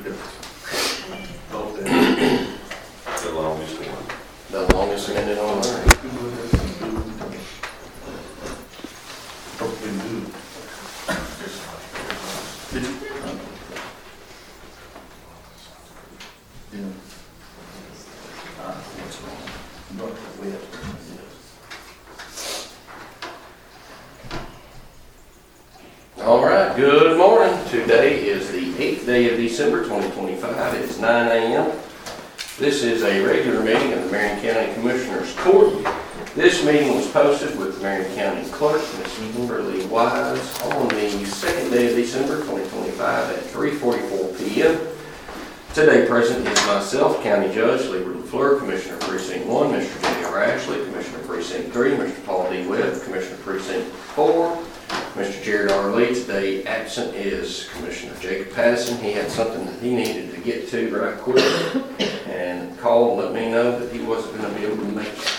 Both ends. The longest one. The longest minute on earth. All right, good morning. Today is the 8th day of December 2025. It is 9 a.m. This is a regular meeting of the Marion County Commissioners Court. This meeting was posted with the Marion County Clerk, Ms. Kimberly Wise, on the 2nd day of December 2025 at 3:44 p.m. Today present is myself, County Judge Lieber LaFleur, Commissioner Precinct 1, Mr. J.R. Ashley, Commissioner Precinct 3, Mr. Paul D. Webb, Commissioner Precinct 4, Mr. Jared R. Lee. Today absent is Commissioner Jacob Pattison. He had something that he needed to get to right quick and called and let me know that he wasn't going to be able to make it.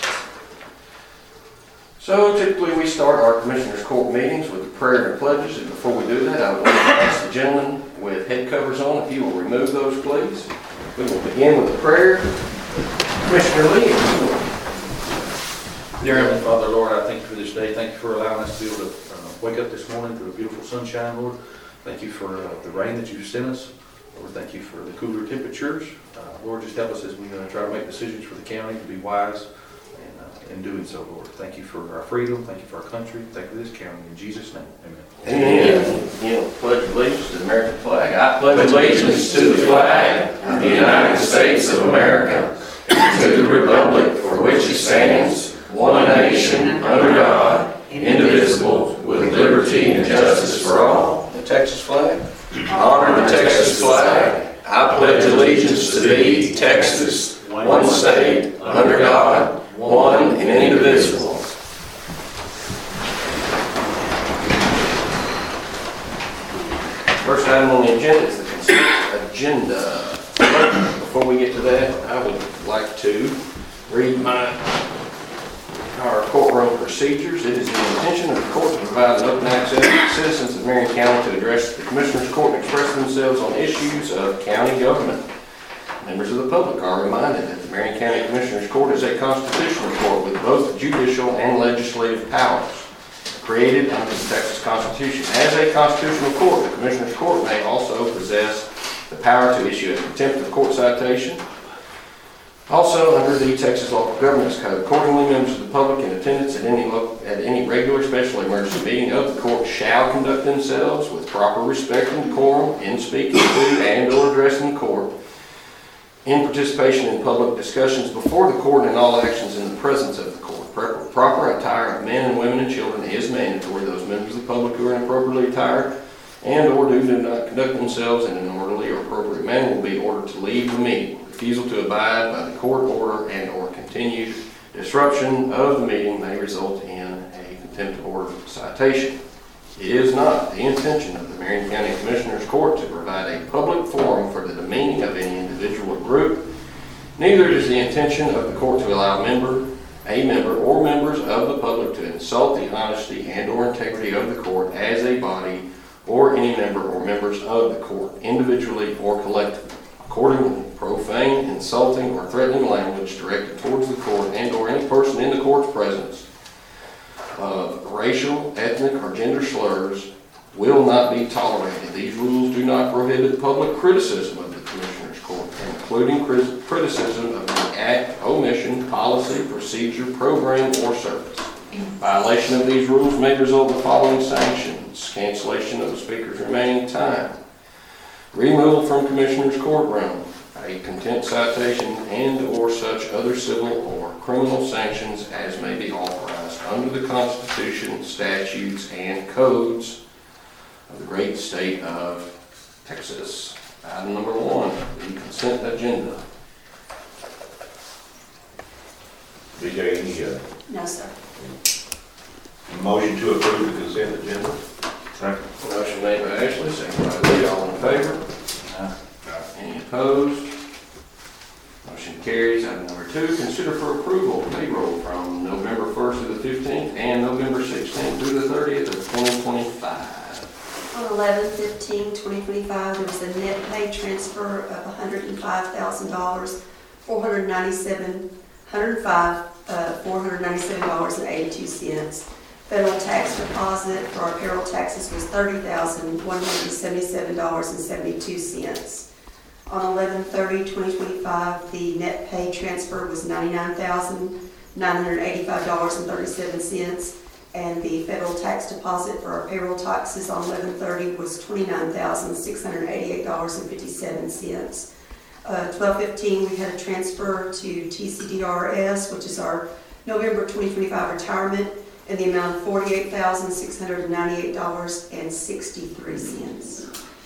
So typically we start our Commissioners Court meetings with a prayer and pledges, and before we do that, I would like to ask the gentleman with head covers on if you will remove those, please. We will begin with a prayer. Commissioner Lee. Dear Heavenly Father, Lord, I thank you for this day. Thank you for allowing us to be able to wake up this morning to the beautiful sunshine, Lord. Thank you for the rain that you've sent us. Lord, thank you for the cooler temperatures. Lord, just help us as we try to make decisions for the county to be wise in doing so, Lord. Thank you for our freedom. Thank you for our country. Thank you for this county. In Jesus' name, amen. Amen. You know, pledge allegiance to the American flag. I pledge allegiance to the flag of the United States of America, and to the republic for which it stands, one nation, under God, indivisible, with liberty and justice for all. The Texas flag. Honor the Texas flag. I pledge allegiance to thee, Texas, one state, under God, one and indivisible. First item on the agenda is the consent agenda. Before we get to that, I would like to read our courtroom procedures. It is the intention of the court to provide an open access to citizens of Marion County to address the Commissioners Court and express themselves on issues of county government. Members of the public are reminded that the Marion County Commissioners Court is a constitutional court with both judicial and legislative powers, created under the Texas Constitution. As a constitutional court, the Commissioners Court may also possess the power to issue a contempt of court citation. Also, under the Texas Local Governments Code, accordingly, members of the public in attendance at any regular special emergency meeting of the court shall conduct themselves with proper respect and decorum in speaking to and or addressing the court, in participation in public discussions before the court, and all actions in the presence of the court. Proper attire of men and women and children is mandatory. Those members of the public who are inappropriately attired and or do not conduct themselves in an orderly or appropriate manner will be ordered to leave the meeting. Refusal to abide by the court order and or continued disruption of the meeting may result in a contempt of order citation. It is not the intention of the Marion County Commissioners Court to provide a public forum for the demeaning of any individual or group. Neither is the intention of the court to allow a member or members of the public to insult the honesty and or integrity of the court as a body, or any member or members of the court, individually or collectively. Accordingly, profane, insulting, or threatening language directed towards the court and or any person in the court's presence of racial, ethnic, or gender slurs will not be tolerated. These rules do not prohibit public criticism of the Commissioners Court, including criticism of any act, omission, policy, procedure, program, or service. Violation of these rules may result in the following sanctions: cancellation of the speaker's remaining time, removal from Commissioners Courtroom, a contempt citation, and or such other civil or criminal sanctions as may be authorized under the Constitution, statutes, and codes of the great state of Texas. Item number 1, the consent agenda. BJ, any No, sir. motion to approve the consent agenda? Second. Motion made by Ashley, second by Lee. All in favor? Any opposed? Motion carries. Item number 2, consider for approval payroll from November 1st to the 15th and November 16th through the 30th of 2025. On 11/15/2025, there was a net pay transfer of $105,000, $497.82. Federal tax deposit for our payroll taxes was $30,177.72. On 11/30/2025, the net pay transfer was $99,985.37, and the federal tax deposit for our payroll taxes on 11/30 was $29,688.57. 12/15, we had a transfer to TCDRS, which is our November 2025 retirement, in the amount of $48,698.63.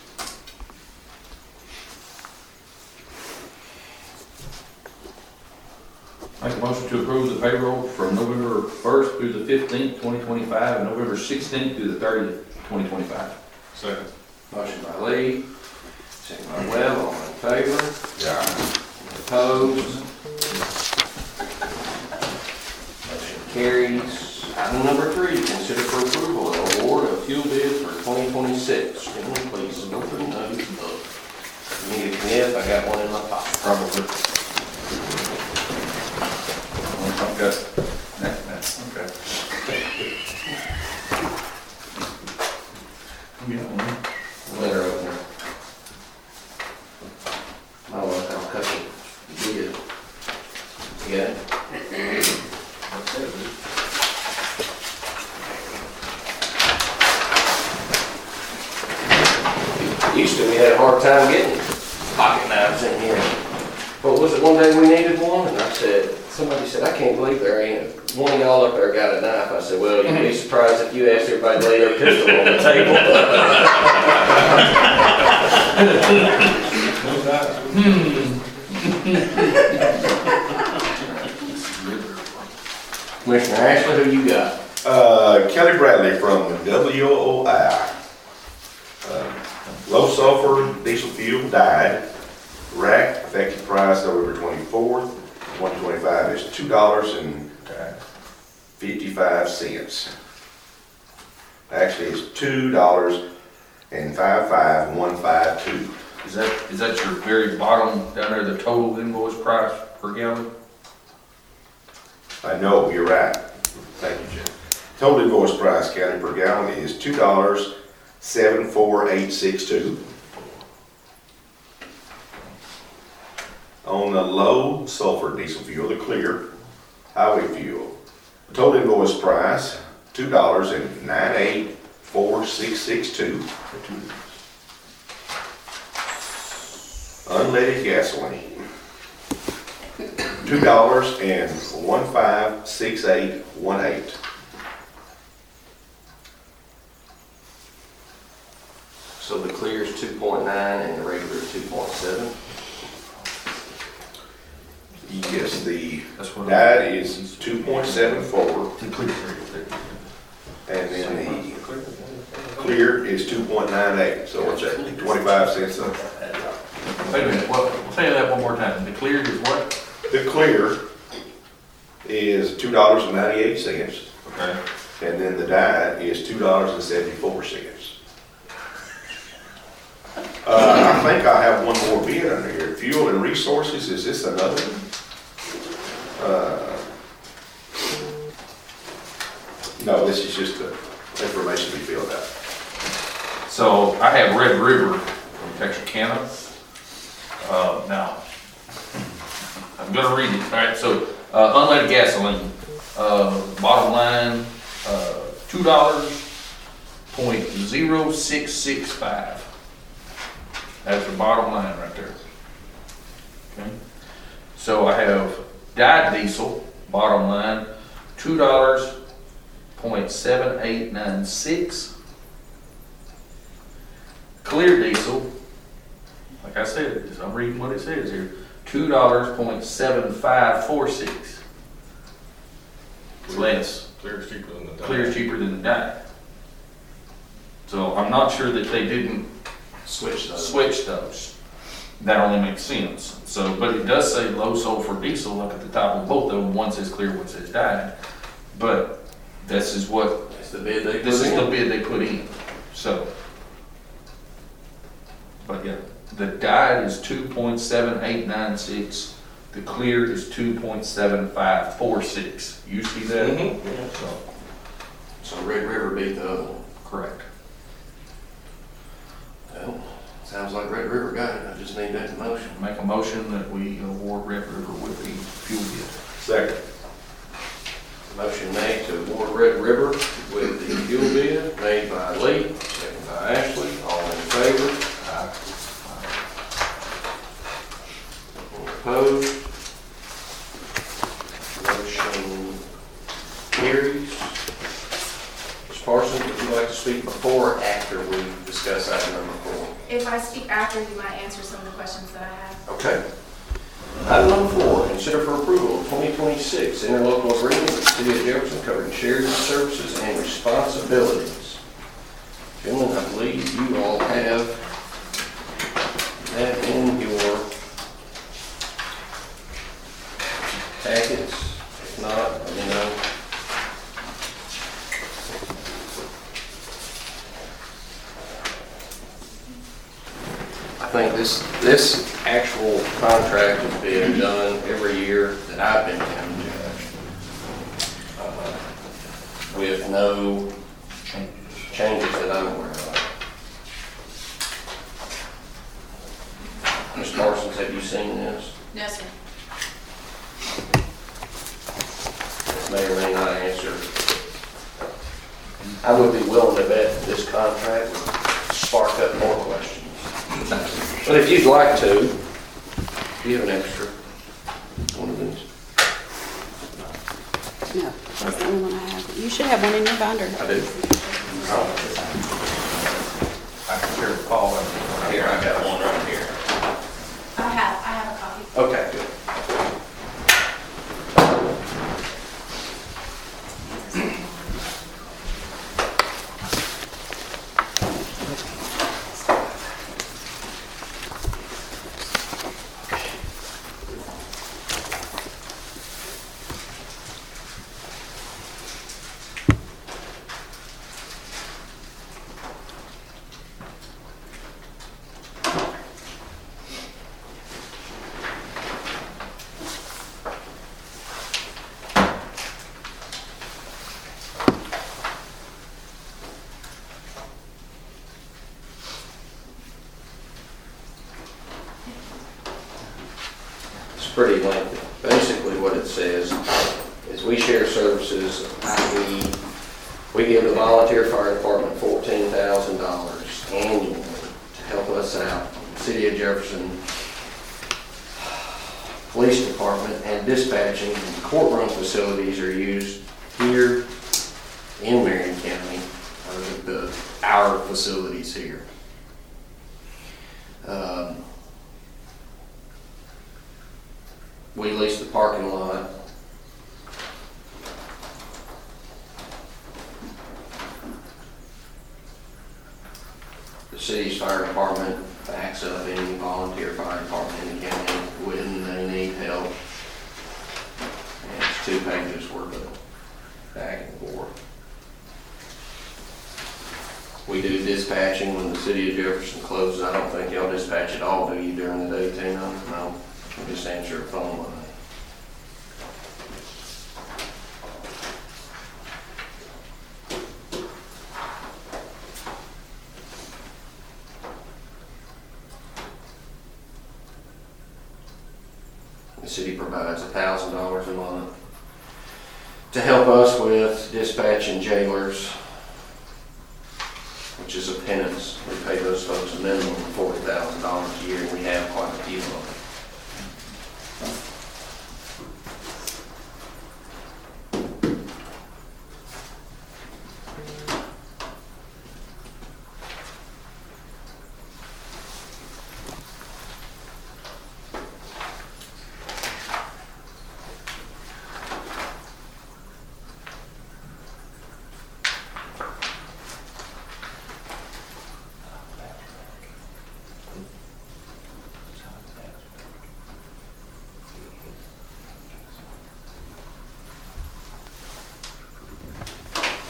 Make a motion to approve the payroll from November 1st through the 15th, 2025, and November 16th through the 30th, 2025. Second. Motion by Lee, second by Webb, all in favor? Yeah. Opposed? Motion carries. Item number 3, consider for approval an award of fuel bid for 2026. Gentlemen, please go through those. You need a knife, I got one in my pocket. Probably. Okay. Okay. Letter opener. I'll cut it. You got it? Used to, we had a hard time getting pocket knives in here. But was it one day we needed one? And I said, somebody said, I can't believe there ain't one of y'all up there got a knife. I said, well, you'd be surprised if you asked everybody to lay their pistol on the table. Commissioner Ashley, who you got? Kelly Bradley from WOI. Low sulfur diesel fuel dyed. Rack effective price November 24th, 2025 is $2.55. Actually, it's $2.55152. Is that your very bottom down there, the total invoice price per gallon? I know, you're right. Thank you, Jim. Total invoice price county per gallon is $2.74862. On the low sulfur diesel fuel, the clear highway fuel, the total invoice price $2.984662. Unleaded gasoline, $2.156818. So the clear is 2.9 and the regular is 2.7. Yes, the That's what dyed is 2.74, The clear. and then the clear is 2.98, so it's actually 25 cents up. Wait a minute, well, say that one more time. The clear is what? The clear is $2.98, Okay. and then the dyed is $2.74. I think I have one more bid under here. Fuel and resources, is this another one? No, this is just the information we filled out. So I have Red River from Texarkana. Now, I'm gonna read it. All right, so unleaded gasoline, bottom line, $2.0665. That's the bottom line right there. Okay. So I have dyed diesel, bottom line, $2.7896. Clear diesel, like I said, I'm reading what it says here, $2.7546. It's less. Clear is cheaper than the dyed. Clear is cheaper than the dyed. So I'm not sure that they didn't switch those. That only makes sense. So, but it does say low sulfur diesel, look at the top of both of them, one says clear, one says dyed. But this is what, That's the bid they this put is in. the bid they put in. So, But yeah, the dyed is 2.7896, the clear is 2.7546. You see that? Mhm, yeah. So Red River beat the other one. Correct. Well, sounds like Red River got it, I just need that in motion. Make a motion that we award Red River with the fuel bid. Second. Motion made to award Red River with the fuel bid, made by Lee, second by Ashley, all in favor? All opposed? Motion carries. Ms. Parsons, would you like to speak before or after we discuss item number 4? If I speak after, you might answer some of the questions that I have. Okay. Item number 4, consider for approval 2026 interlocal agreement with the City of Jefferson covering shared services and responsibilities. Gentlemen, I believe you all have that in your packets. If not, let me know. I think this actual contract has been done every year that I've been county judge, with no changes that I'm aware of. Ms. Parsons, have you seen this? No, sir. This may or may not answer. I would be willing to bet this contract would spark up more questions. But if you'd like to, do you have an extra one of these? No, that's the only one I have. You should have one in your binder. I do. I can share with Paul. Here, I got one right here. I have a copy. Okay, good. Pretty lengthy. Basically what it says is we share services, we give the volunteer fire department $14,000 annually to help us out. City of Jefferson Police Department and dispatching and courtroom facilities are used here in Marion County, our facilities here. We lease the parking lot. The city's fire department backs up any volunteer fire department in the county when they need help. And it's 2 pages worth of back and forth. We do dispatching when the city of Jefferson closes. I don't think y'all dispatch at all, do you, during the day, Tina? No. We just answer a phone line. The city provides $1,000 a month to help us with dispatching jailers, which is a penance. We pay those folks a minimum of $40,000 a year, and we have quite a few of them.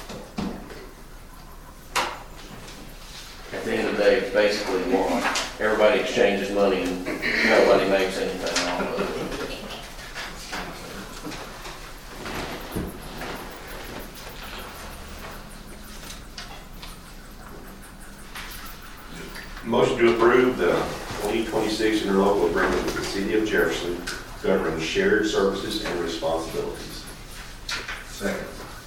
At the end of the day, it's basically what everybody exchanges money and nobody makes anything off of it. Motion to approve the 2026 interlocal agreement with the City of Jefferson governing shared services and responsibilities. Second.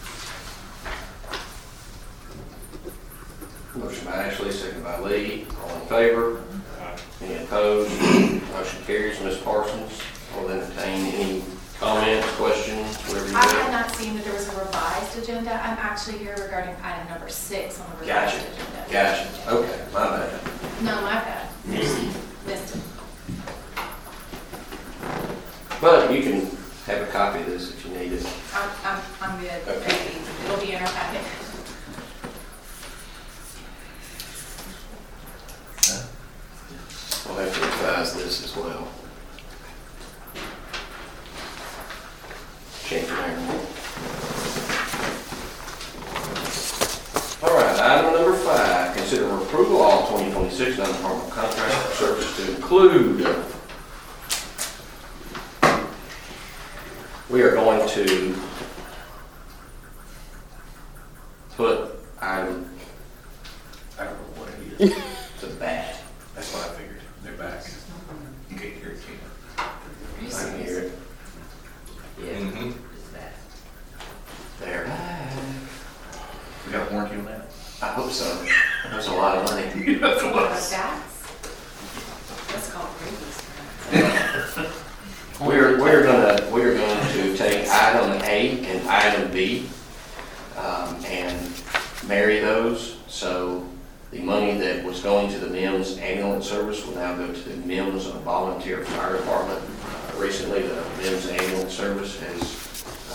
Motion by Ashley, second by Lee. All in favor? Any opposed? Motion carries. Ms. Parsons, I'll entertain any comments, questions, whatever you I had have. not seen that there was a revised agenda. I'm actually here regarding item number 6 on the revised Gotcha. agenda. Gotcha. Okay, my bad. No, my bad. Missed it. But you can have a copy of this if you need it. I'm good. Okay. It'll be in our packet. I'll have to revise this as well. Change it there. All right, item number 5, consider approval of all 2026 non-departmental contracts for services to include. We are going to put item, I don't know what it is, it's a bat. That's what I figured. They're back. You can't hear it, I can hear it. Yeah. Mm-hmm. There. We got a warranty on that? I hope so. That's a lot of money. That's a lot. That's called previous. We're going to take item A and item B and marry those. So the money that was going to the MIMS ambulance service will now go to the MIMS volunteer fire department. Recently, the MIMS ambulance service has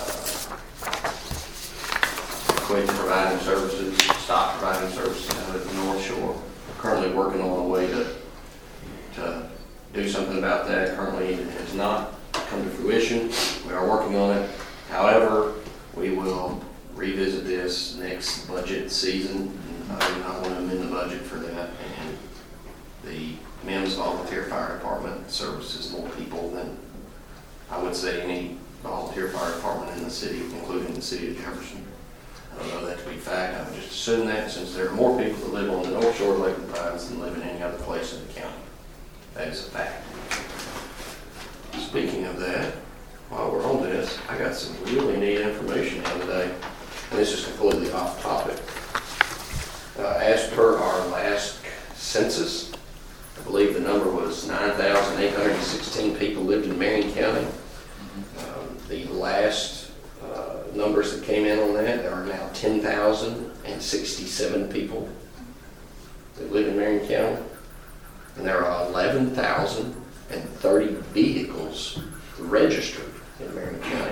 quit providing services, stopped providing services out at the North Shore. Currently working on a way to do something about that. Currently, it has not come to fruition. We are working on it. However, we will revisit this next budget season. I do not want to amend the budget for that. And the MIMS volunteer fire department services more people than I would say any volunteer fire department in the city, including the city of Jefferson. I don't know that to be fact. I would just assume that since there are more people that live on the North Shore of Lake of the Pines than live in any other place in the county. That is a fact. Speaking of that, while we're on this, I got some really neat information the other day. And this is completely off topic. As per our last census, I believe the number was 9,816 people lived in Marion County. The last numbers that came in on that, there are now 10,067 people that live in Marion County. And there are 11,030 vehicles registered in Marion County.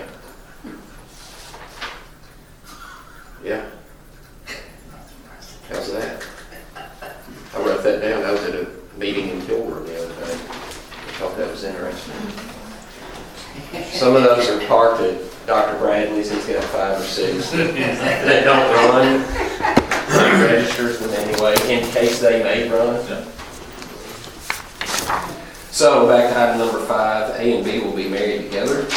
Yeah. How's that? I wrote that down. I was at a meeting in Kilburn the other day. I thought that was interesting. Some of those are parked at Dr. Bradley's. He's got 5 or 6 that don't run. He registers them anyway in case they may run. So back to item number 5, A and B will be married together.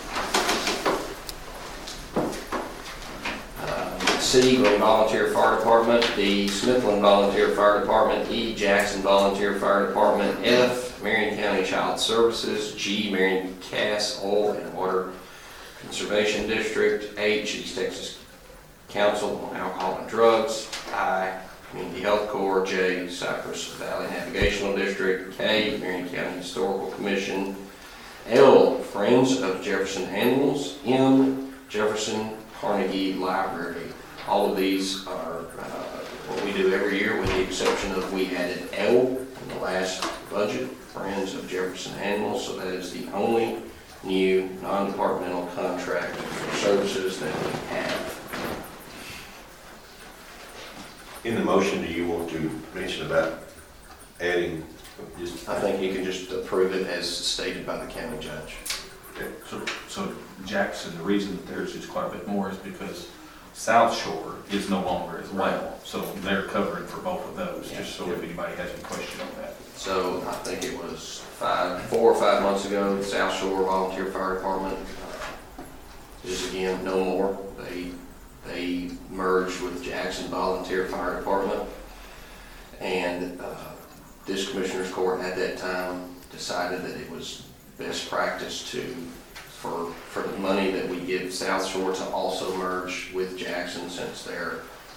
C, Green Volunteer Fire Department. D, Smithland Volunteer Fire Department. E, Jackson Volunteer Fire Department. F, Marion County Child Services. G, Marion Cass Oil and Water Conservation District. H, East Texas Council on Alcohol and Drugs. I, Community Health Corps. J, Cypress Valley Navigational District. K, Marion County Historical Commission. L, Friends of Jefferson Animals. M, Jefferson Carnegie Library. All of these are what we do every year with the exception of we added L in the last budget, Friends of Jefferson Animals, so that is the only new non-departmental contract for services that we have. In the motion, do you want to mention about adding just? I think you can just approve it as stated by the county judge. So Jackson, the reason that theirs is quite a bit more is because South Shore is no longer as well. So they're covering for both of those, just so if anybody has any question on that. So I think it was 4 or 5 months ago, the South Shore Volunteer Fire Department, just again, no more. They merged with Jackson Volunteer Fire Department. And this Commissioners Court at that time decided that it was best practice for the money that we give South Shore to also merge with Jackson, since their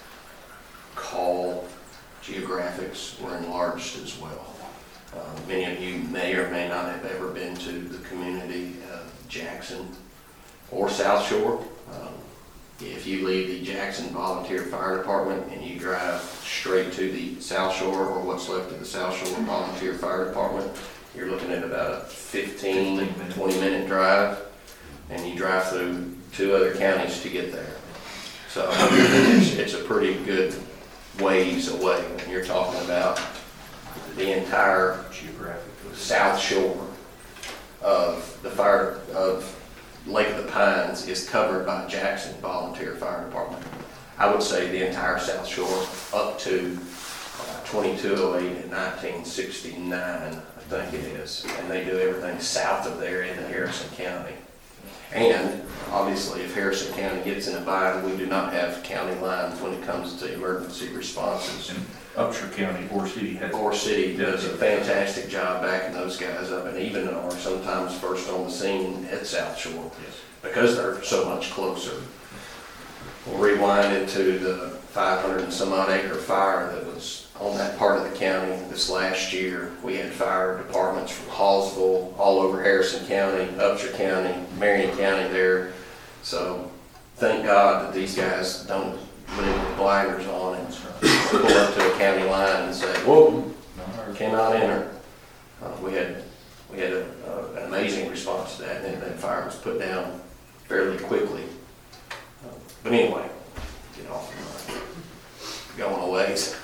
call geographics were enlarged as well. Many of you may or may not have ever been to the community of Jackson or South Shore. If you leave the Jackson Volunteer Fire Department and you drive straight to the South Shore, or what's left of the South Shore Volunteer Fire Department, you're looking at about a 15, 20-minute drive, and you drive through 2 other counties to get there. So it's a pretty good ways away when you're talking about the entire South Shore of the fire of Lake of the Pines is covered by Jackson Volunteer Fire Department. I would say the entire South Shore up to 2208 and 1969, I think it is. And they do everything south of there into Harrison County. And obviously, if Harrison County gets in a bind, we do not have county lines when it comes to emergency responses. And Upshur County, Ore City Ore City does a fantastic job backing those guys up, and even are sometimes first on the scene at South Shore because they're so much closer. We'll rewind into the 500 and some odd acre fire that was on that part of the county this last year. We had fire departments from Hallsville, all over Harrison County, Upshur County, Marion County there. So thank God that these guys don't live with blinders on and pull up to a county line and say, whoa, cannot enter. We had an amazing response to that, and that fire was put down fairly quickly. But anyway, get off going a ways.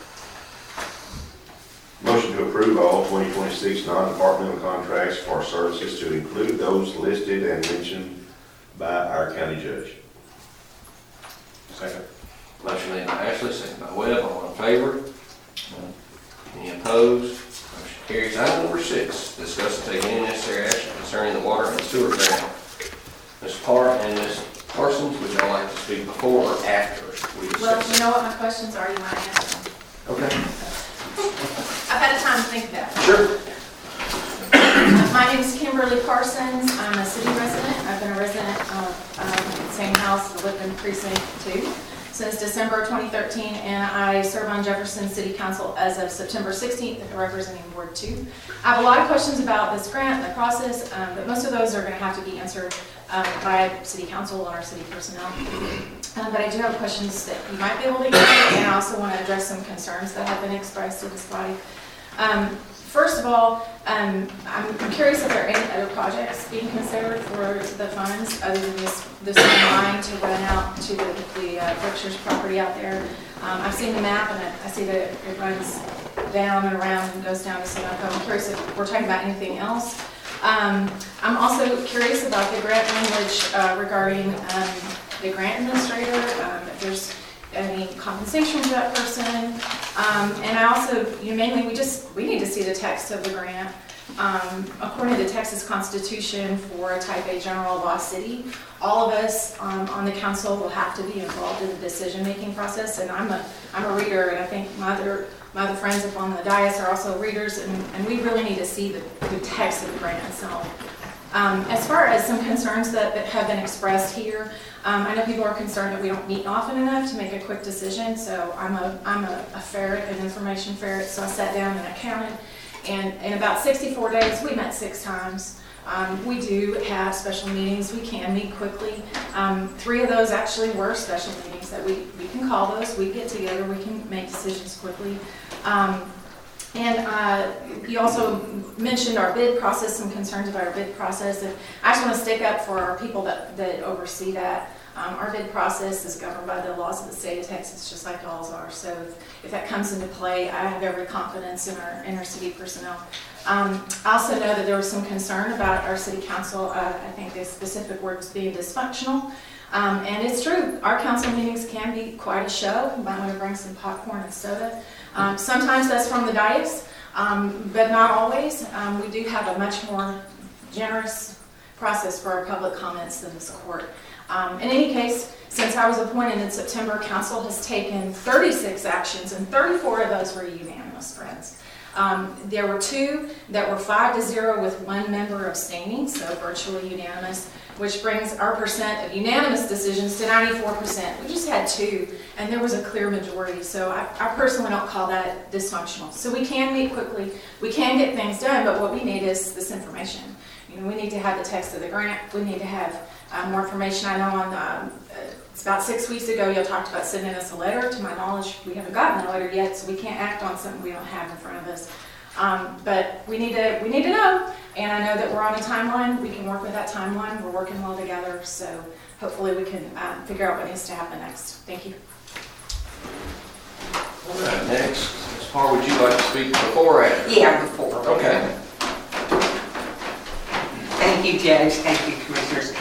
Motion to approve all 2026 non-departmental contracts for services to include those listed and mentioned by our county judge. Second. Motion made by Ashley, second by Webb. All in favor? Any opposed? Motion carries. Item number 6, discuss and take any necessary action concerning the water and sewer grant. Ms. Parr and Ms. Parsons, would y'all like to speak before or after we Well, discuss? you know what my questions are, you want to answer them. Okay. I've had time to think about it. Sure. My name is Kimberly Parsons. I'm a city resident. I've been a resident of the same house, lived in precinct 2 since December 2013, and I serve on Jefferson City Council as of September 16th, representing Ward 2. I have a lot of questions about this grant and the process, but most of those are going to have to be answered by City Council and our city personnel. But I do have questions that you might be able to answer, and I also want to address some concerns that have been expressed to this body. First of all, I'm curious if there are any other projects being considered for the funds other than this one line to run out to the Berkshire's property out there. I've seen the map, and I see that it runs down and around and goes down to Sunoco. I'm curious if we're talking about anything else. I'm also curious about the grant language regarding the grant administrator, if there's any compensation to that person. And I also, mainly we need to see the text of the grant. According to the Texas Constitution, for a Type A general law city, all of us on the council will have to be involved in the decision-making process. And I'm a reader, and I think my other friends up on the dais are also readers, and we really need to see the text of the grant itself. As far as some concerns that have been expressed here, I know people are concerned that we don't meet often enough to make a quick decision. So I'm a ferret, an information ferret. So I sat down and I counted, and in about 64 days, we met 6 times. We do have special meetings. We can meet quickly. 3 of those actually were special meetings that we can call those. We get together. We can make decisions quickly. And you also mentioned our bid process, some concerns about our bid process. And I just want to stick up for our people that oversee that. Our bid process is governed by the laws of the state of Texas, just like y'all's are. So if that comes into play, I have every confidence in our city personnel. I also know that there was some concern about our city council. I think the specific word was being dysfunctional. And it's true, our council meetings can be quite a show. You might want to bring some popcorn and soda. Sometimes that's from the dais, but not always. We do have a much more generous process for our public comments than this court. In any case, since I was appointed in September, council has taken 36 actions, and 34 of those were unanimous, friends. There were 2 that were 5-0 with 1 member abstaining, so virtually unanimous, which brings our percent of unanimous decisions to 94%. We just had 2, and there was a clear majority, so I personally don't call that dysfunctional. So we can meet quickly, we can get things done, but what we need is this information. You know, we need to have the text of the grant, we need to have more information. I know on it's about 6 weeks ago, you talked about sending us a letter. To my knowledge, we haven't gotten a letter yet, so we can't act on something we don't have in front of us. But we need to know, and I know that we're on a timeline. We can work with that timeline. We're working well together, so hopefully we can figure out what needs to happen next. Thank you. All right, next, Ms. Parr, would you like to speak before or after? Yeah, before. Okay. Thank you, Judge. Thank you, Commissioners.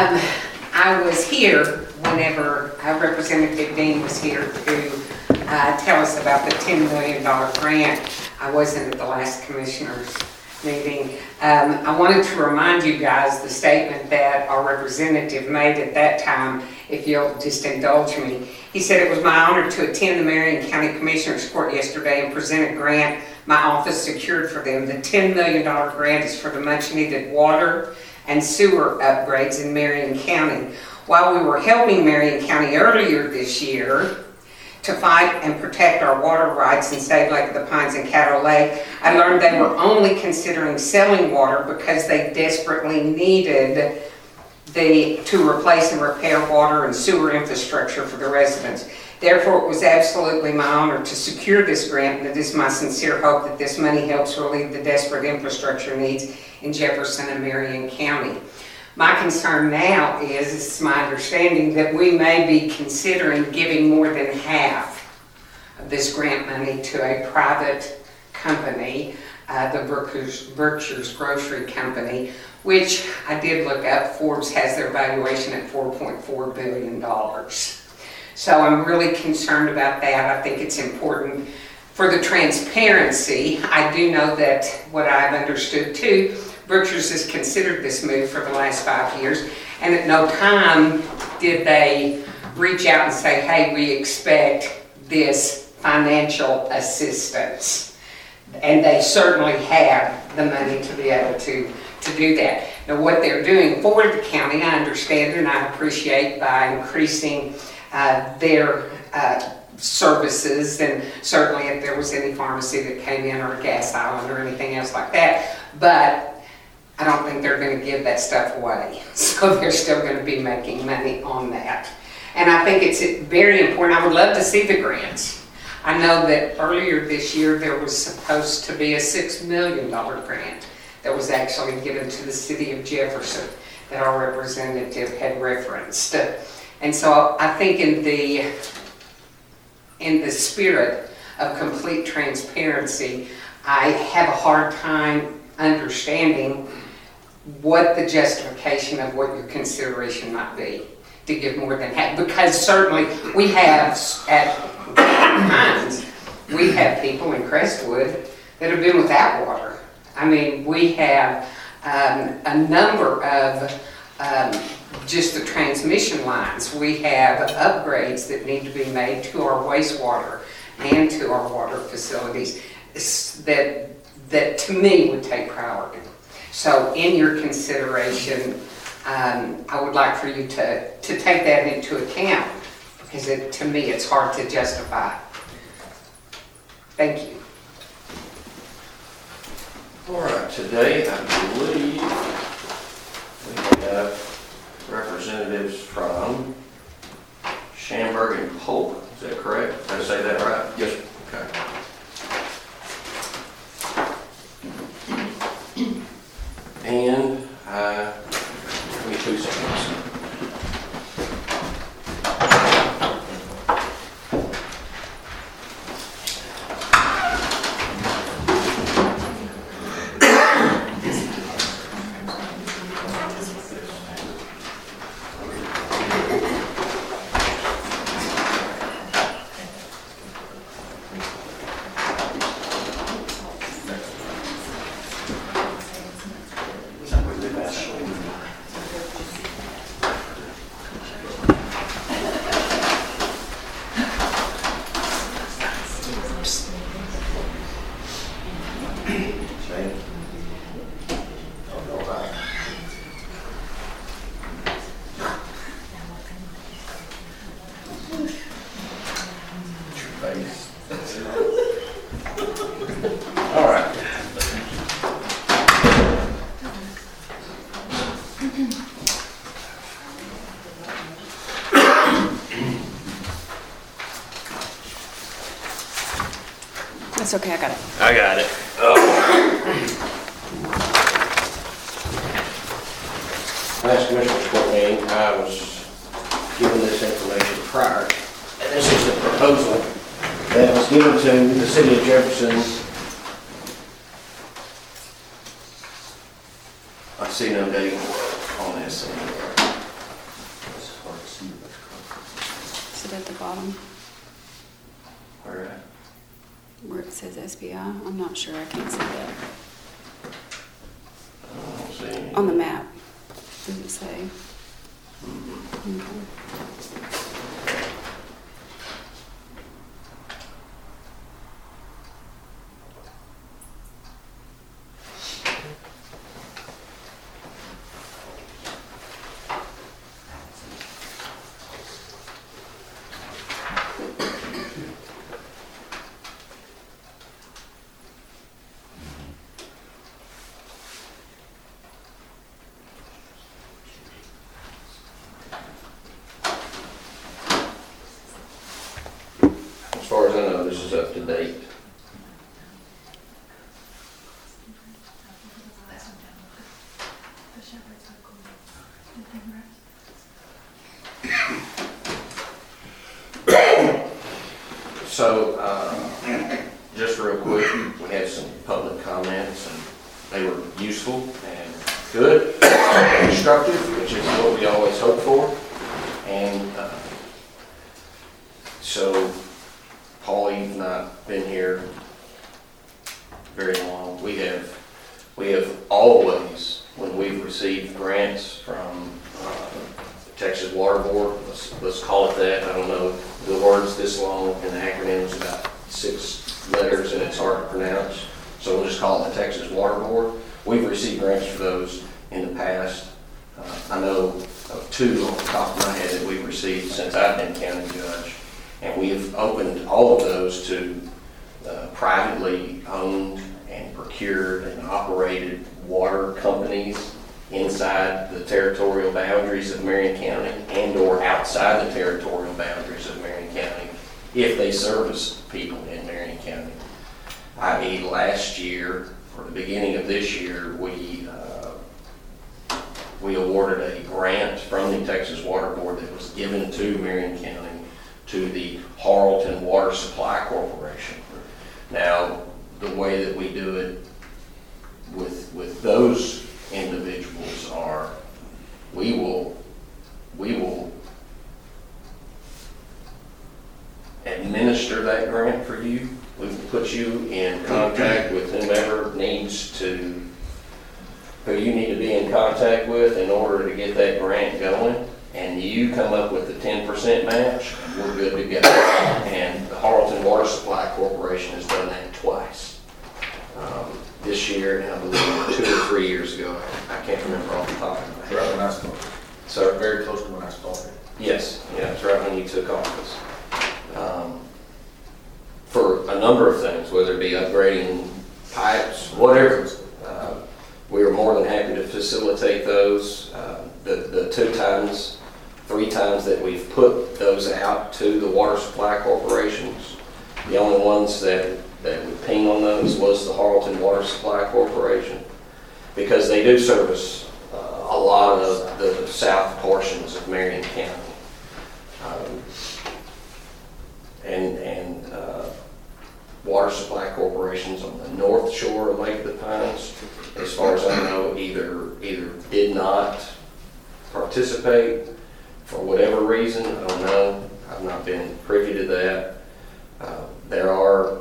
I was here whenever Representative Dean was here to tell us about the $10 million grant. I wasn't at the last Commissioners meeting. I wanted to remind you guys the statement that our representative made at that time, if you'll just indulge me. He said, "It was my honor to attend the Marion County Commissioners Court yesterday and present a grant my office secured for them. The $10 million grant is for the much needed water and sewer upgrades in Marion County. While we were helping Marion County earlier this year to fight and protect our water rights in State Lake of the Pines and Caddo Lake, I learned they were only considering selling water because they desperately needed to replace and repair water and sewer infrastructure for the residents. Therefore, it was absolutely my honor to secure this grant, and it is my sincere hope that this money helps relieve the desperate infrastructure needs in Jefferson and Marion County. My concern now is, it's my understanding that we may be considering giving more than half of this grant money to a private company, the Berkshire's Grocery Company, which I did look up. Forbes has their valuation at $4.4 billion. So I'm really concerned about that. I think it's important for the transparency. I do know that what I've understood too, Berkshire's has considered this move for the last 5 years, and at no time did they reach out and say, hey, we expect this financial assistance. And they certainly have the money to be able to do that. Now, what they're doing for the county, I understand and I appreciate by increasing their services, and certainly if there was any pharmacy that came in or a gas island or anything else like that, but I don't think they're going to give that stuff away. So they're still going to be making money on that. And I think it's very important. I would love to see the grants. I know that earlier this year there was supposed to be a $6 million grant that was actually given to the city of Jefferson that our representative had referenced. And so I think in the spirit of complete transparency, I have a hard time understanding what the justification of what your consideration might be to give more than half. Because certainly we have at Pines, we have people in Crestwood that have been without water. I mean, we have a number of just the transmission lines. We have upgrades that need to be made to our wastewater and to our water facilities that to me would take priority. So in your consideration, I would like for you to take that into account, because to me it's hard to justify. Thank you. All right, today I believe we have representatives from Schamberg and Polk. Is that correct? Did I say that right? Yes. Okay. And give me 2 seconds. That's okay, I got it. I got it. Last Commissioner's Court meeting, I was given this information prior, and this is the proposal that was given to the city of Jefferson. I see no date on this anywhere. Is it at the bottom Where at? where it says SBI? I'm not sure, I can't see that. I don't see any. On the map, does it say? Okay. As far as I know, this is up to date. So, just real quick, we had some public comments, and they were useful and good, and constructive, which is what we always hope for. And so, Paul, you've not been here very long. We have always, when we've received grants from the Texas Water Board, let's call it that. I don't know the words this long, and the acronym's about 6 letters, and it's hard to pronounce. So we'll just call it the Texas Water Board. We've received grants for those in the past. I know of 2 off the top of my head that we've received since I've been county judge. And we've opened all of those to privately owned and procured and operated water companies inside the territorial boundaries of Marion County and or outside the territorial boundaries of Marion County if they service people in Marion County. I.e. last year, or the beginning of this year, we awarded a grant from the Texas Water Board that was given to Marion County to the Harleton Water Supply Corporation. Now, the way that we do it with those individuals are, we will administer that grant for you. We will put you in contact with whomever who you need to be in contact with in order to get that grant going. And you come up with the 10% match, and we're good to go. And the Harleton Water Supply Corporation has done that twice. This year, and I believe 2 or 3 years ago. I can't remember off the top of my head. Right when I started. So, Very close to when I started. yes, yeah, it's right when you took office. For a number of things, whether it be upgrading pipes, whatever. We are more than happy to facilitate those. The 2 times, 3 times that we've put those out to the water supply corporations, the only ones that would ping on those was the Harleton Water Supply Corporation, because they do service a lot of the south portions of Marion County. And water supply corporations on the north shore of Lake of the Pines, as far as I know, either did not participate for whatever reason. I don't know. I've not been privy to that. There are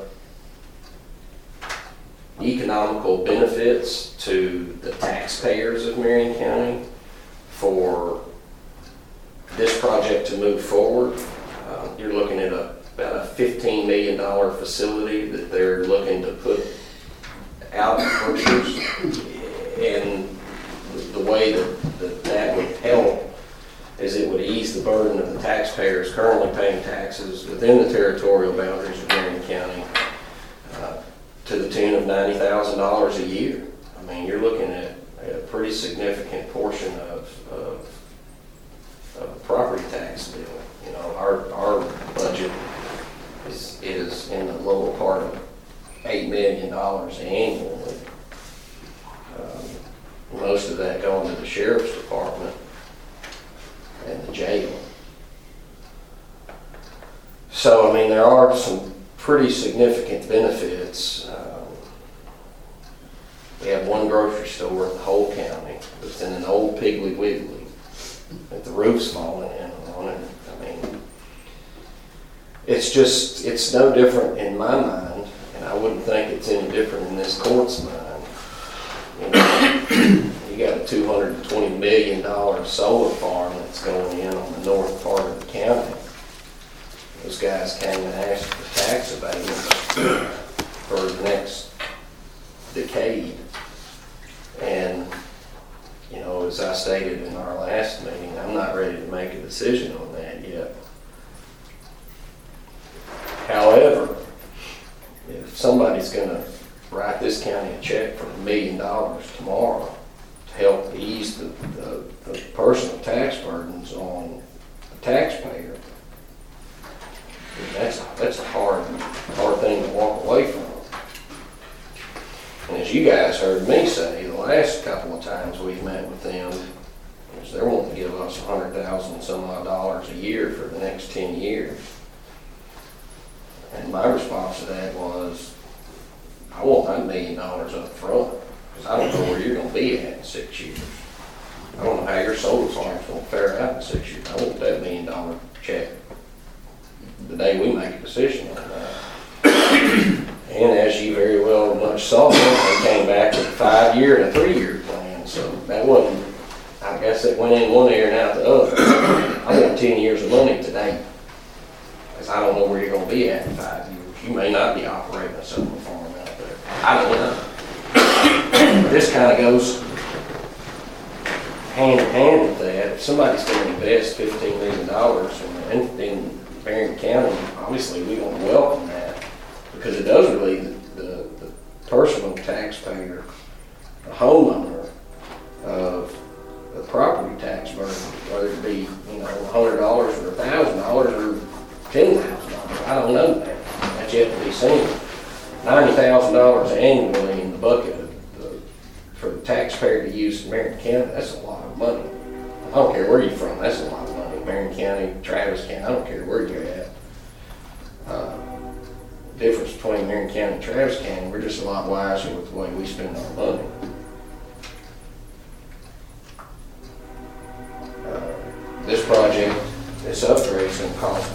economical benefits to the taxpayers of Marion County for this project to move forward. You're looking at about a $15 million facility that they're looking to put out in Berkshires. And the way that would help is it would ease the burden of the taxpayers currently paying taxes within the territorial boundaries of Marion County to the tune of $90,000 a year. I mean, you're looking at a pretty significant portion of a property tax bill. You know, our budget is in the lower part of annually. Most of that going to the sheriff's department and the jail. So, I mean, there are some pretty significant benefits. We have one grocery store in the whole county. It's in an old Piggly Wiggly that the roof's falling in on it. I mean, it's no different in my mind, and I wouldn't think it's any different in this court's mind. You know, you got a $220 million solar farm that's going in on the north part of the county. Those guys came and asked for tax abatement for the next decade. And, you know, as I stated in our last meeting, I'm not ready to make a decision on that yet. However, if somebody's going to write this county a check for $1 million tomorrow to help ease the personal tax burdens on the taxpayer, that's a hard thing to walk away from. And as you guys heard me say, the last couple of times we've met with them, is they're wanting to give us $100,000 some odd dollars a year for the next 10 years. And my response to that was, I want that $1 million up front, because I don't know where you're going to be at in 6 years. I don't know how your solar farm's going to fare out in 6 years. I want that $1 million check the day we make a decision on that. And as you very well much saw, they came back with a 5-year and a 3-year plan. So that wasn't, I guess it went in one ear and out the other. I want 10 years of money today, because I don't know where you're going to be at in 5 years. You may not be operating a solar farm out there. I don't know. This kind of goes hand in hand with that. If somebody's going to invest $15 million in Marion County, obviously we want to welcome that, because it does relieve the personal taxpayer, the homeowner, of the property tax burden, whether it be, you know, $100 or $1,000 or $10,000. I don't know that. That's yet to be seen. $90,000 annually in the bucket for the taxpayer to use in Marion County, that's a lot of money. I don't care where you're from, that's a lot of money. Marion County, Travis County, I don't care where you're at. Difference between Marion County and Travis County, we're just a lot wiser with the way we spend our money. This project, this upgrade is going to cost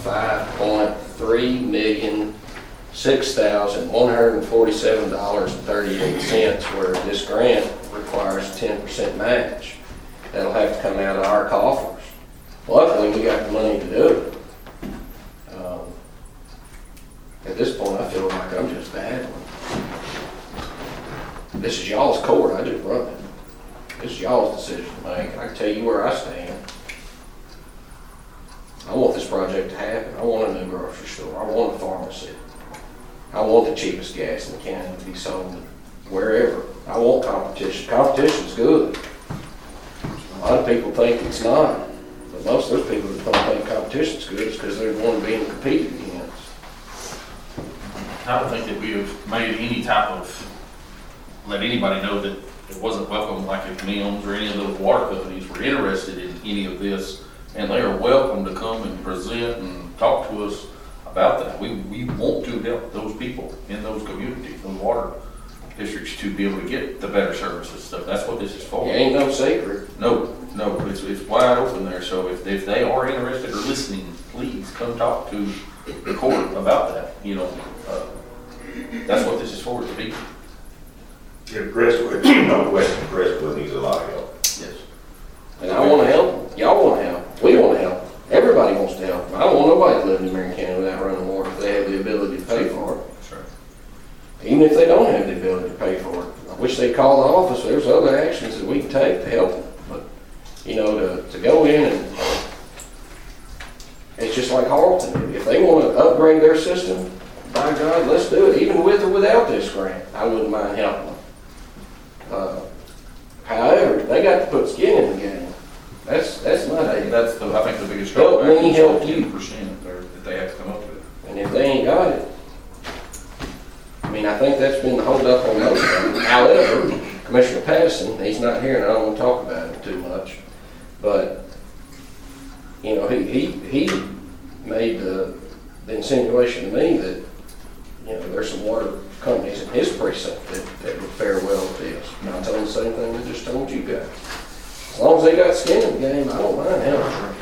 $5,006,147.38, where this grant requires 10% match. That'll have to come out of our coffers. Luckily, we got the money to do it. At this point, I feel like I'm just battling. This is y'all's court, I just run it. This is y'all's decision to make. I can tell you where I stand. I want this project to happen. I want a new grocery store. I want a pharmacy. I want the cheapest gas in the county to be sold wherever. I want competition. Competition's good. A lot of people think it's not. But most of those people that don't think competition's good is because they're one being competed against. I don't think that we have made any type of, let anybody know that it wasn't welcome, like if Mills or any of those water companies were interested in any of this, and they are welcome to come and present and talk to us about that. We want to help those people in those communities, those water districts, to be able to get the better services stuff. That's what this is for. It ain't no secret. No, it's wide open there. So if they are interested or listening, please come talk to the court about that. You know, that's what this is for, to be. Yeah, Crestwood, no question, Crestwood needs a lot of help. Yes. And I want to help. Y'all want to help. We want to help. Everybody wants to help. I don't want nobody to live in Marion County without running water if they have the ability to pay for it. That's right. Even if they don't have the ability to pay for it. I wish they'd call the office. There's other actions that we can take to help them. But, you know, to go in and, it's just like Harleton. If they want to upgrade their system, by God, let's do it. Even with or without this grant, I wouldn't mind helping them. However, they got to put skin in the game. That's my day. That's I think the biggest Help drawback me is help the you. 10% that they have to come up with. And if they ain't got it, I mean, I think that's been the holdup on those things. However, Commissioner Patterson, he's not here, and I don't want to talk about him too much, but, you know, he made the insinuation to me that, you know, there's some water companies in his precinct that would fare well with this. And I told him the same thing I just told you guys. As long as they got skin in the game, I don't mind helping.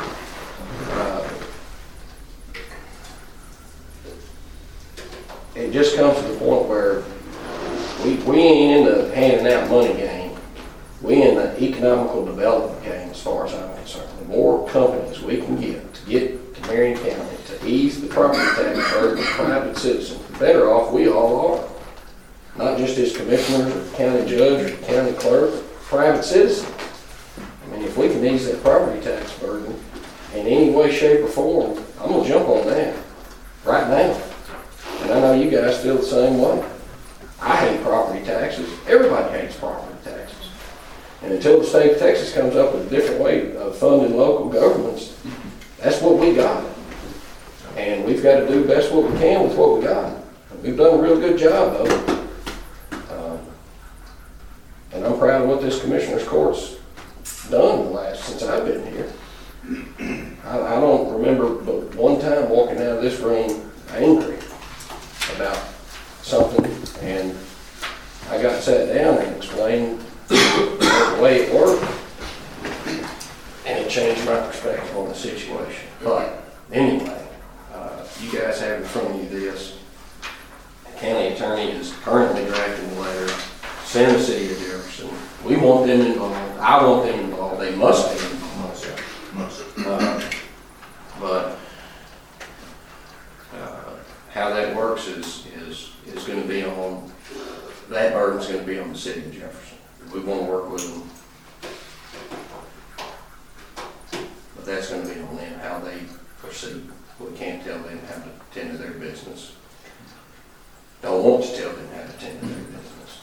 It just comes to the point where we ain't in the handing out money game. We in the economical development game as far as I'm concerned. The more companies we can get to Marion County to ease the property tax burden of private citizens, the better off we all are. Not just as commissioners or county judge or county clerk, private citizens. I mean, if we can ease that property tax burden in any way, shape, or form, I'm gonna jump on that right now. And I know you guys feel the same way. I hate property taxes. Everybody hates property taxes. And until the state of Texas comes up with a different way of funding local governments, that's what we got. And we've got to do best what we can with what we got. We've done a real good job of it. And I'm proud of what this Commissioner's Court's done since I've been here. I don't remember but one time walking out of this room angry about something, and I got sat down and explained the way it worked, and it changed my perspective on the situation. But anyway, you guys have in front of you this. The county attorney is currently drafting a letter, send the city of Jefferson. We want them involved. I want them involved. They must be involved. But how that works is going to be on, that burden's going to be on the city of Jefferson. We want to work with them. But that's going to be on them, how they proceed. We can't tell them how to tend to their business. Don't want to tell them how to tend to their business.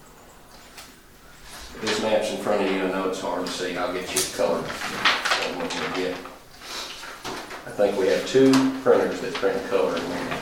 This map's in front of you. I know it's hard to see. I'll get you the color on what you get. I think we have 2 printers that print color in there.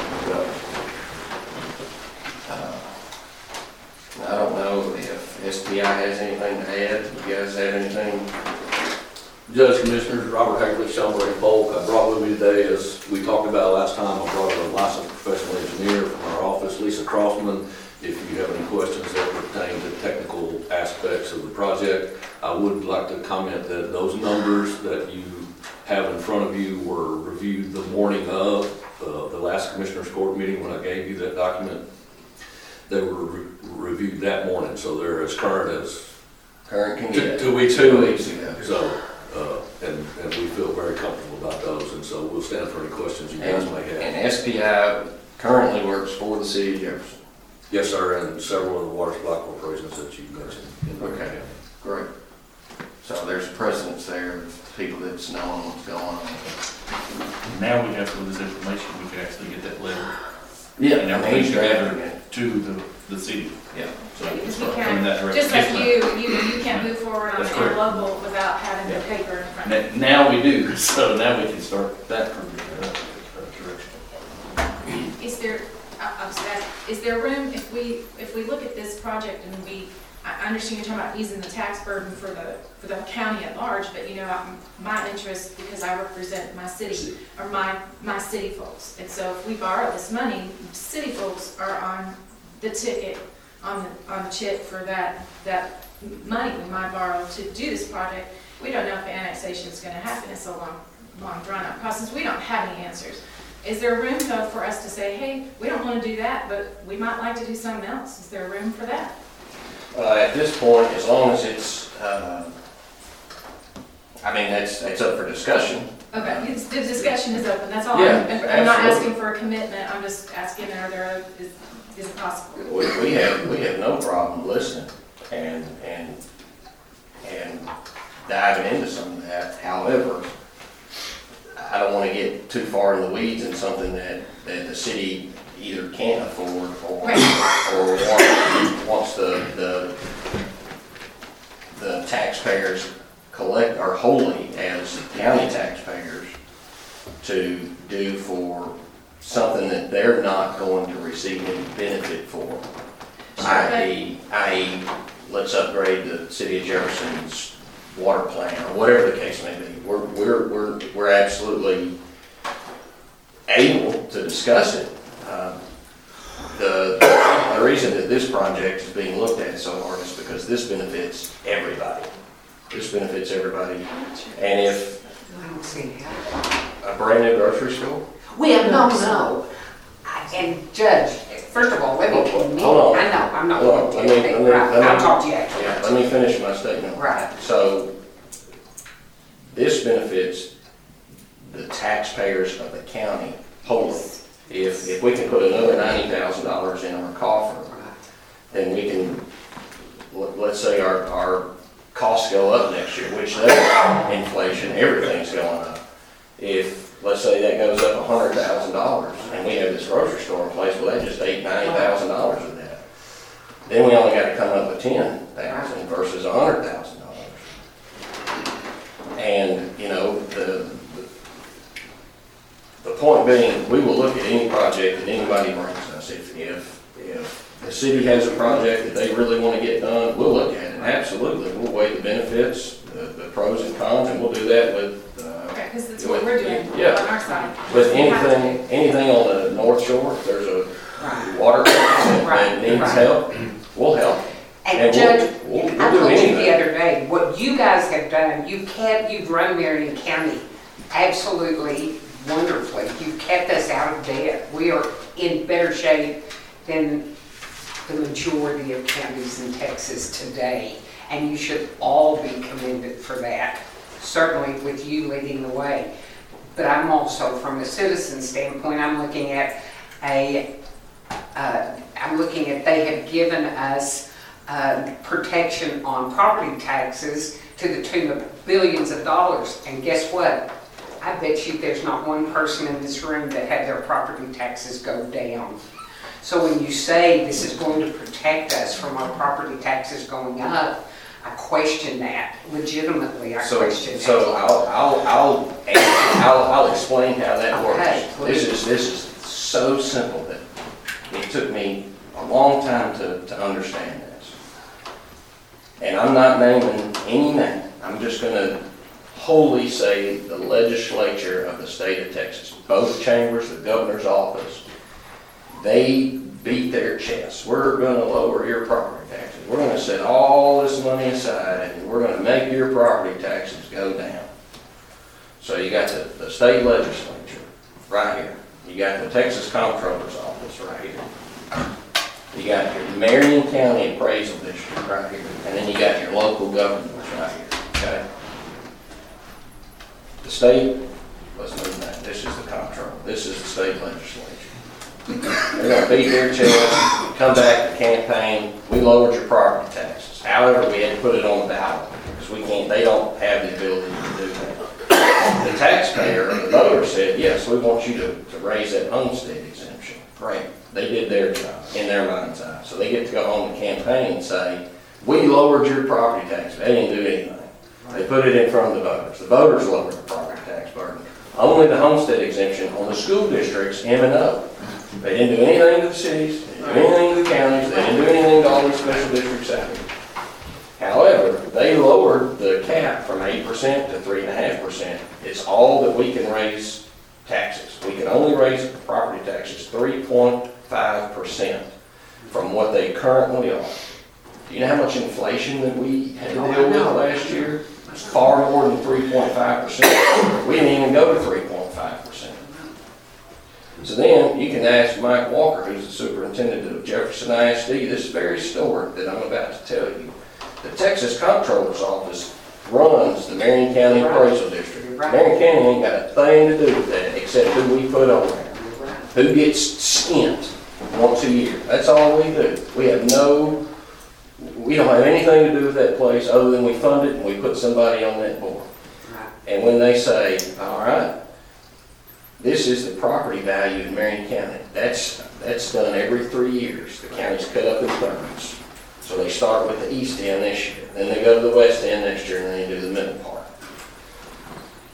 I don't know if SPI has anything to add. You guys have anything? Judge, Commissioners, Robert Hackley, Shelburne Polk. I brought with me today, as we talked about last time, I brought a licensed professional engineer from our office, Lisa Crossman. If you have any questions that pertain to technical aspects of the project, I would like to comment that those numbers that you have in front of you were reviewed the morning of the last Commissioners Court meeting when I gave you that document. They were reviewed that morning, so they're as current as Current can get 2 weeks two ago. weeks ago. So, and we feel very comfortable about those, and so we'll stand for any questions you guys may have. And SPI currently works for the city of Jefferson. Yes, sir, and several of the water supply corporations that you mentioned. Okay, great. So there's precedence there, people that's knowing what's going on. Now we have this information, we can actually get that letter Yeah, and I mean, everything he's drafting together it. to the city. Yeah. So we can You start coming that can, direction. just like Yes, ma'am. you can't move forward on That's an correct. envelope without having the paper in front of you. Now we do, so now we can start that direction. Is there, I'm sorry, is there room, if we look at this project and I understand you're talking about easing the tax burden for the county at large, but you know, my interest, because I represent my city, or my city folks. And so if we borrow this money, city folks are on the ticket, on the chip for that money we might borrow to do this project. We don't know if annexation is gonna happen. It's a long drawn out process. We don't have any answers. Is there room though for us to say, hey, we don't want to do that, but we might like to do something else? Is there room for that? At this point, as long as it's, I mean, that's up for discussion. Okay, the discussion is open, that's all. Yeah, I'm not absolutely. asking for a commitment, I'm just asking, is it possible? We have no problem listening and diving into some of that. However, I don't want to get too far in the weeds in something that the city either can't afford or wants the taxpayers collect, or wholly as county taxpayers to do for something that they're not going to receive any benefit for. I.e., let's upgrade the city of Jefferson's water plant, or whatever the case may be. We're absolutely able to discuss it. The reason that this project is being looked at so hard is because this benefits everybody. This benefits everybody. And if I don't see how. a brand new grocery store, Well, no. And Judge, first of all, let me admit, Hold on. I know, I'm not Hold on, going to let me- take let me- right, let me- I'll talk to you after. yeah, let me finish my statement. Right. So, this benefits the taxpayers of the county wholly. If we can put another $90,000 in our coffer, then we can, let's say our costs go up next year, which they, inflation, everything's going up. If, let's say that goes up $100,000 and we have this grocery store in place, well, that just ate $90,000 of that. Then we only got to come up with $10,000 versus $100,000. And, you know, the point being, we will look at any project that anybody brings us. If the city has a project that they really want to get done, we'll look at it, absolutely. We'll weigh the benefits, the pros and cons, and we'll do that with, Okay, because that's what we're doing yeah. on our side. with We have to. anything on the North Shore. If there's a Right. water company that Right, needs right. help, we'll help. And And Judge, we'll I do told you the anything. other day, what you guys have done, you've run Marion County absolutely wonderfully. You've kept us out of debt. We are in better shape than the majority of counties in Texas today. And you should all be commended for that, certainly with you leading the way. But I'm also, from a citizen standpoint, I'm looking at they have given us protection on property taxes to the tune of billions of dollars. And guess what? I bet you there's not one person in this room that had their property taxes go down. So when you say this is going to protect us from our property taxes going up, I question that. Legitimately, I question that. So I'll explain how that Okay, works. please. This is so simple that it took me a long time to understand this. And I'm not naming any name. I'm just gonna wholly say the legislature of the state of Texas, both chambers, the governor's office, they beat their chests. We're gonna lower your property taxes. We're gonna set all this money aside and we're gonna make your property taxes go down. So you got the state legislature right here. You got the Texas Comptroller's office right here. You got your Marion County Appraisal District right here. And then you got your local governments right here, okay? The state, let's move that. This is the comptroller. This is the state legislature. They're gonna beat their chest, come back to campaign, we lowered your property taxes. However, we had to put it on the ballot, because they don't have the ability to do that. The taxpayer, the voter said, yes, we want you to raise that homestead exemption. Great, they did their job, in their mind's eye. So they get to go on the campaign and say, we lowered your property tax. They didn't do anything. They put it in front of the voters. The voters lowered the property tax burden. Only the homestead exemption on the school districts, M&O. They didn't do anything to the cities, they didn't do anything to the counties, they didn't do anything to all these special districts out here. However, they lowered the cap from 8% to 3.5%. It's all that we can raise taxes. We can only raise property taxes 3.5% from what they currently are. Do you know how much inflation that we had to deal with last year? It's far more than 3.5%. We didn't even go to 3.5%. So then you can ask Mike Walker, who's the superintendent of Jefferson ISD, this very story that I'm about to tell you. The Texas Comptroller's Office runs the Marion County Appraisal District. Marion County ain't got a thing to do with that except who we put on there. Who gets skint once a year. That's all we do. We don't have anything to do with that place other than we fund it and we put somebody on that board. And when they say, all right, this is the property value in Marion County. That's done every 3 years. The county's cut up in thirds. So they start with the east end this year, then they go to the west end next year, and then they do the middle part.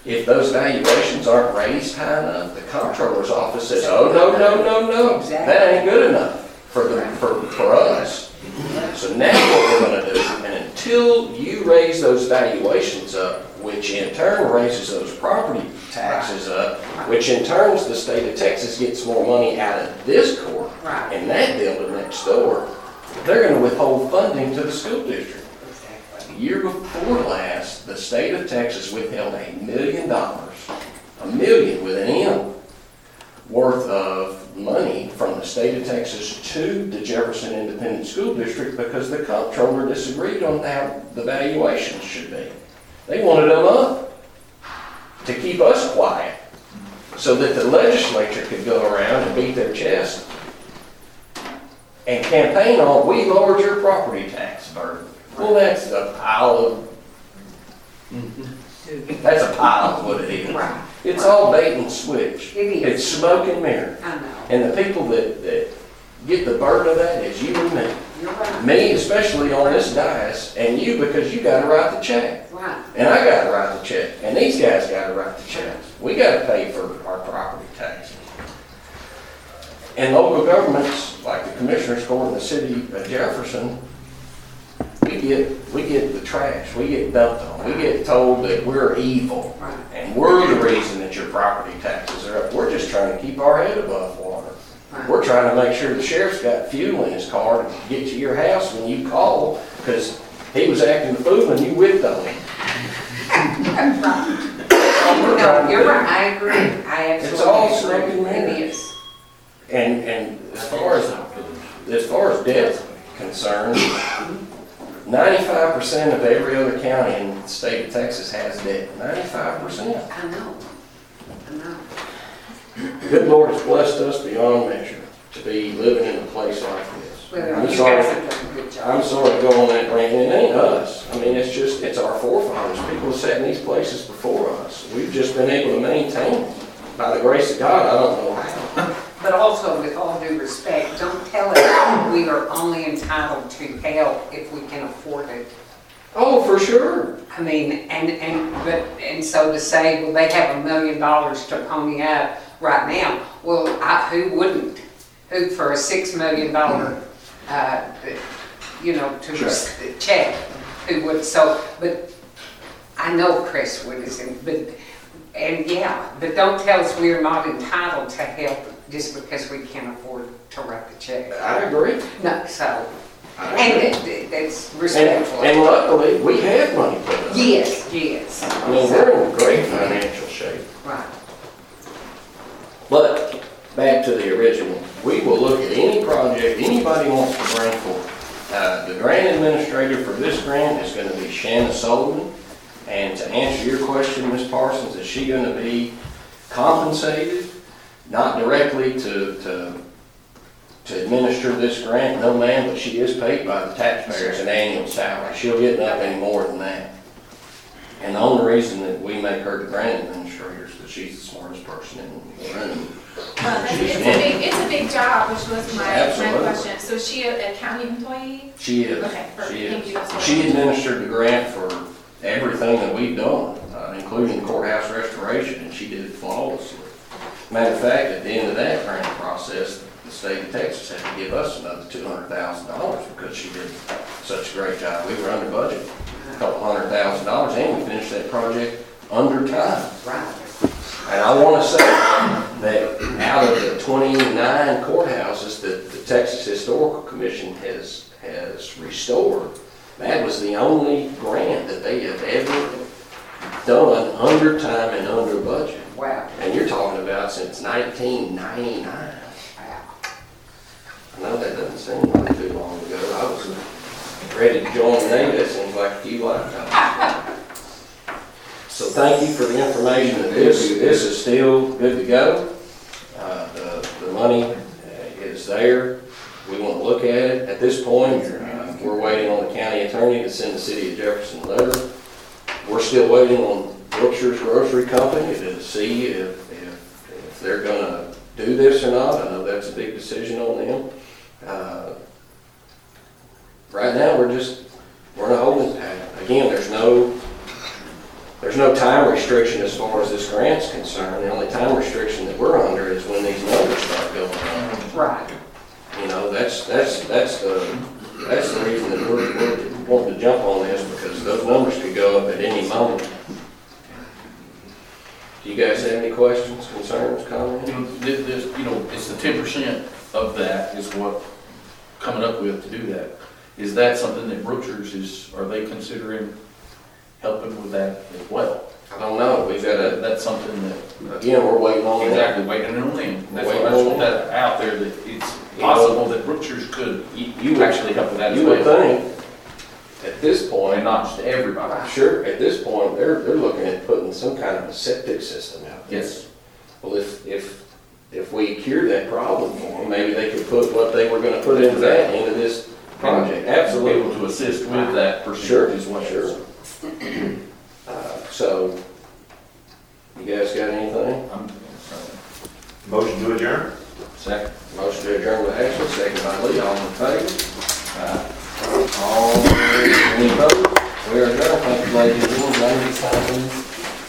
If those valuations aren't raised high enough, the comptroller's office says, oh, no, that ain't good enough for us. So now what we're gonna do, and until you raise those valuations up, which in turn raises those property taxes up, which in turn the state of Texas gets more money out of this court Right. and that building next door, they're gonna withhold funding to the school district. Exactly. The year before last, the state of Texas withheld $1 million, $1 million with an M, worth of money from the state of Texas to the Jefferson Independent School District because the comptroller disagreed on how the valuations should be. They wanted them up to keep us quiet so that the legislature could go around and beat their chest and campaign on, we lowered your property tax burden. Well, that's a pile of, that's a pile of what it is. Right. It's all bait and switch. It is. It's smoke and mirror. I know. And the people that get the burden of that is you and me. You're right. Me, especially on this dais, and you because you gotta write the check. Right. And I gotta write the check. And these guys gotta write the checks. We gotta pay for our property taxes. And local governments, like the Commissioners Court in the city of Jefferson, we get the trash, we get dumped on, we get told that we're evil. Right. And we're the reason that your property taxes are up. We're just trying to keep our head above water. Right. We're trying to make sure the sheriff's got fuel in his car to get to your house when you call, because he was acting a fool and you whipped on him. No, you're right, I agree. I absolutely It's all agree. smoke and mirrors. It is. And as far as debt concerned, 95% of every other county in the state of Texas has debt. 95%. I know. I know. Good Lord has blessed us beyond measure to be living in a place like this. Well, I'm you sorry. guys have done a good job. I'm sorry to go on that rant, and it ain't us. I mean, it's our forefathers. People have sat in these places before us. We've just been able to maintain it. By the grace of God, I don't know how. But also, with all due respect, don't tell us we are only entitled to help if we can afford it. Oh, for sure. I mean, and so to say, well, they have $1 million to pony up right now. Well, who wouldn't? Who for a $6 million, to check? Who would? So, but I know Chris would is in, but don't tell us we're not entitled to help just because we can't afford to write the check. I agree. No, so, I agree. and that's respectful. And luckily, we have money put up. Yes. I mean, we're in great financial shape. Right. But back to the original, we will look at any project anybody wants to bring forward. The grant administrator for this grant is going to be Shanna Sullivan. And to answer your question, Ms. Parsons, is she going to be compensated? Not directly to administer this grant, no ma'am, but she is paid by the taxpayers an annual salary. She'll get nothing more than that. And the only reason that we make her the grant administrator is because she's the smartest person in the room. It's a big job, which was my Absolutely. question. So is she a county employee? She is. Okay, perfect. She Thank is. you. That's what I She wanted. administered the grant for everything that we've done, including the courthouse restoration, and she did it flawlessly. Matter of fact, at the end of that grant process, the state of Texas had to give us another $200,000 because she did such a great job. We were under budget, a couple $100,000, and we finished that project under time. Right. And I want to say that out of the 29 courthouses that the Texas Historical Commission has restored, that was the only grant that they have ever done under time and under budget. Wow. And you're talking about since 1999. Wow. I know that doesn't seem like too long ago. I was ready to join the Navy. That seems like a few lifetimes. So thank you for the information that this is still good to go. The money is there. We want to look at it. At this point, we're waiting on the county attorney to send the city of Jefferson a letter. We're still waiting on Wilshire's Grocery Company to see if they're going to do this or not. I know that's a big decision on them. Right now, we're in a holding pattern. Again, there's no there's no time restriction as far as this grant's concerned. The only time restriction that we're under is when these numbers start going up. Right. You know, that's the reason that we're wanting to jump on this, because those numbers could go up at any moment. Do you guys have any questions, concerns, comments? It's the 10% of that is what coming up with to do that. Is that something that Brookshire's are they considering helping with that as well? I don't know, we've got to, That's something that, again, we're waiting on that. exactly, waiting on them. That's what I just want that out there, that it's possible that Brookshire's could You would actually help with that as You would well. think, at this And point, not just everybody. sure, at this point, they're looking at putting some kind of a septic system out there. Yes. Well, if we cure that problem for them, maybe they could put what they were gonna put into that, into this project. Be Absolutely. able to assist with that Sure, percentage as well. sure. So, you guys got anything? Motion to adjourn? Second. Motion to adjourn with Ashley, second by Lee, all in favor? All, any opposed? We are adjourned, thank you, ladies and gentlemen.